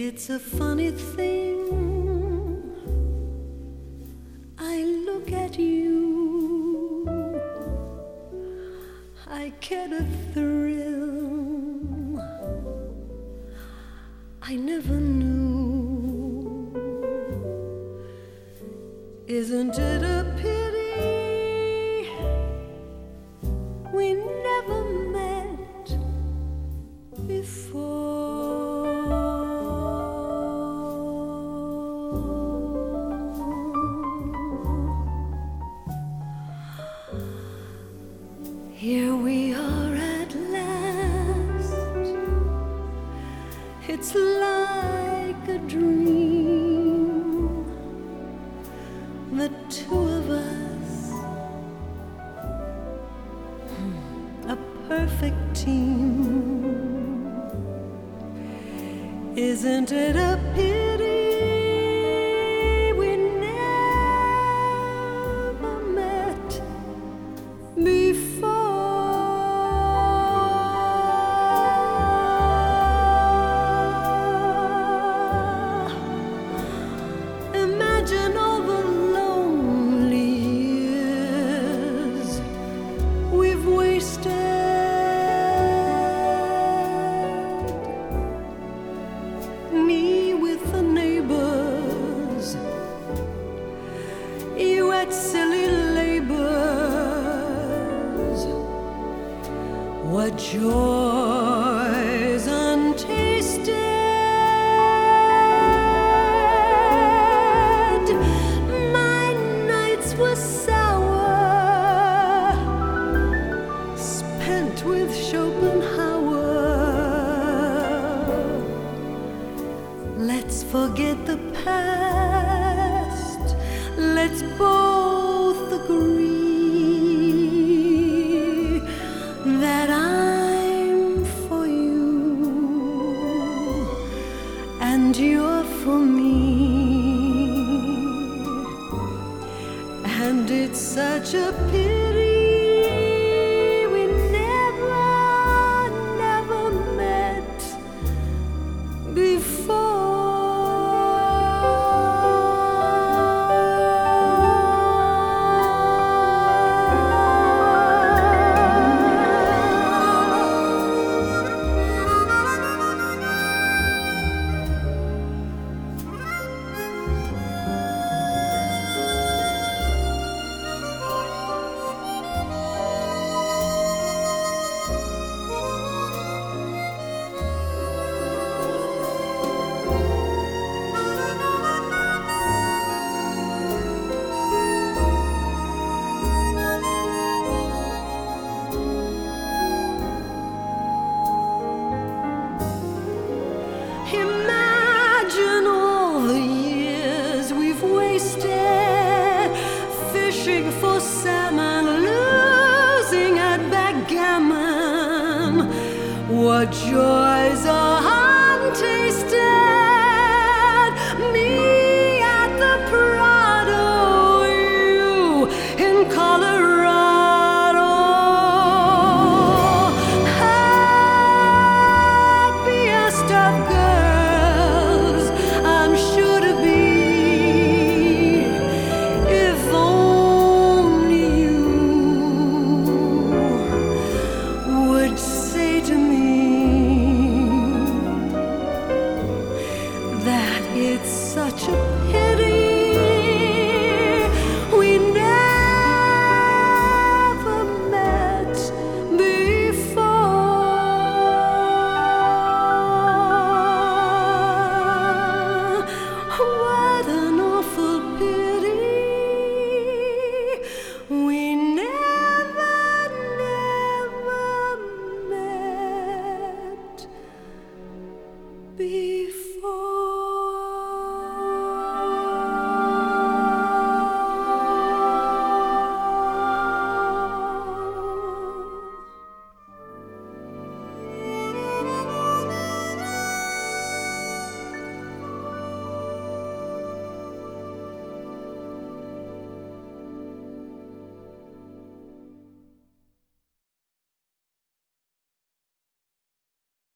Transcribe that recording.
It's a funny thing. I look at you, I get a thrill I never knew. Isn't it a pity we never met before? Here we are at last. It's like a dream, the two of us, a perfect team. Isn't it a pity we never met before? Imagine all the lonely years we've wasted. Me with the neighbors, you at silly labors. What joys untasted. My nights were sour, spent with Schopenhauer. Let's forget the past. Let's both agree that I'm for you and you're for me. And it's such a pity we never met before. Imagine all the years we've wasted fishing for salmon, losing at backgammon. What joy